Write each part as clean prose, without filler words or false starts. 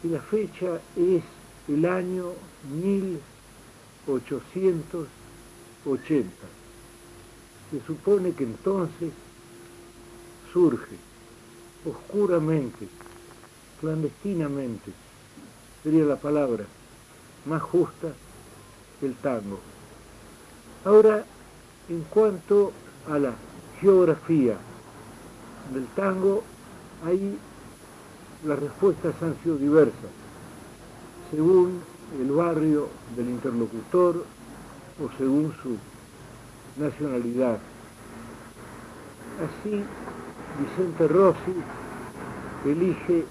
y la fecha es el año 1880. Se supone que entonces surge oscuramente, clandestinamente, sería la palabra más justa, el tango. Ahora, en cuanto a la geografía del tango, ahí las respuestas han sido diversas, según el barrio del interlocutor o según su nacionalidad. Así, Vicente Rossi elige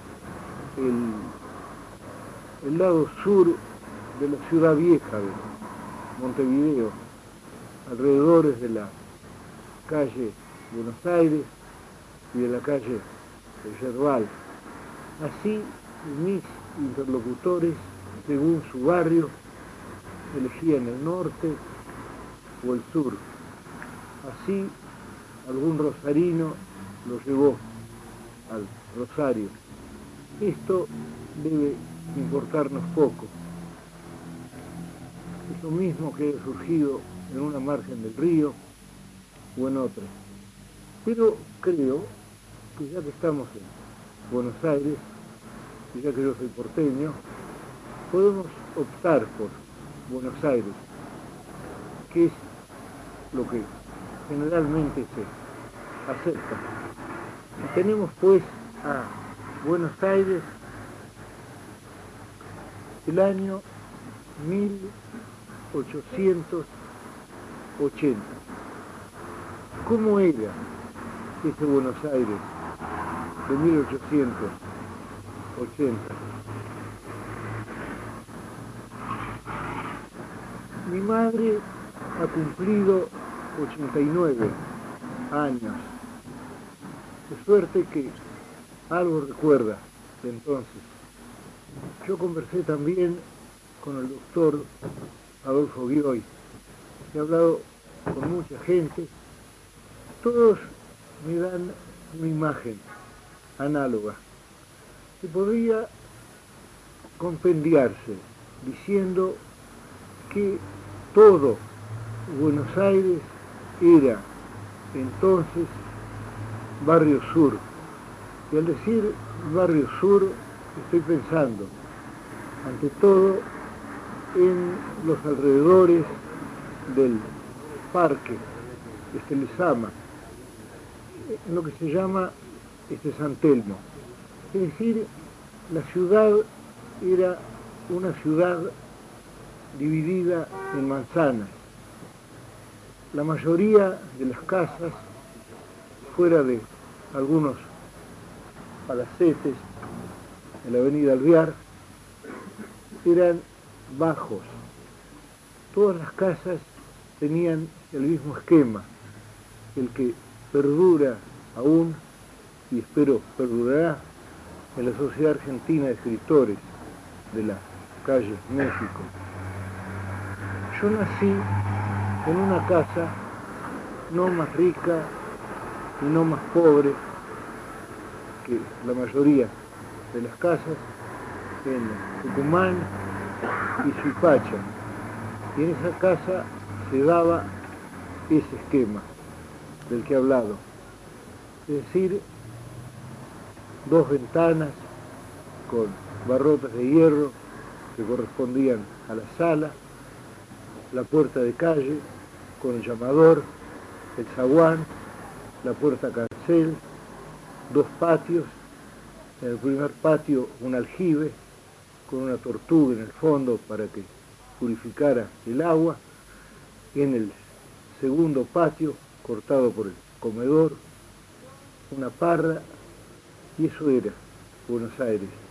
el lado sur de la ciudad vieja de Montevideo, alrededores de la calle Buenos Aires y de la calle Yerbal. Así, mis interlocutores, según su barrio, elegían el norte o el sur. Así, algún rosarino lo llevó al Rosario. Esto debe importarnos poco. Es lo mismo que haya surgido en una margen del río o en otra. Pero creo que ya que estamos en Buenos Aires, y ya que yo soy porteño, podemos optar por Buenos Aires, que es lo que generalmente se acepta. Y tenemos pues a Buenos Aires el año 1880. ¿Cómo era ese Buenos Aires de 1880? Mi madre ha cumplido 89 años, de suerte que algo recuerda de entonces. Yo conversé también con el doctor Adolfo Bioy, he hablado con mucha gente, todos me dan una imagen análoga que podría compendiarse diciendo que todo Buenos Aires era entonces barrio sur. Y al decir barrio sur estoy pensando ante todo en los alrededores del parque Lezama, en lo que se llama San Telmo. Es decir, la ciudad era una ciudad dividida en manzanas. La mayoría de las casas, fuera de algunos palacetes en la avenida Alvear, eran bajos. Todas las casas tenían el mismo esquema, el que perdura aún, y espero perdurará, en la Sociedad Argentina de Escritores de la calle México. Yo nací en una casa no más rica y no más pobre que la mayoría de las casas en Tucumán y Suipacha. Y en esa casa se daba ese esquema del que he hablado. Es decir, dos ventanas con barrotas de hierro que correspondían a la sala, la puerta de calle con el llamador, el zaguán, la puerta cancel, dos patios, en el primer patio un aljibe con una tortuga en el fondo para que purificara el agua, en el segundo patio, cortado por el comedor, una parra, y eso era Buenos Aires.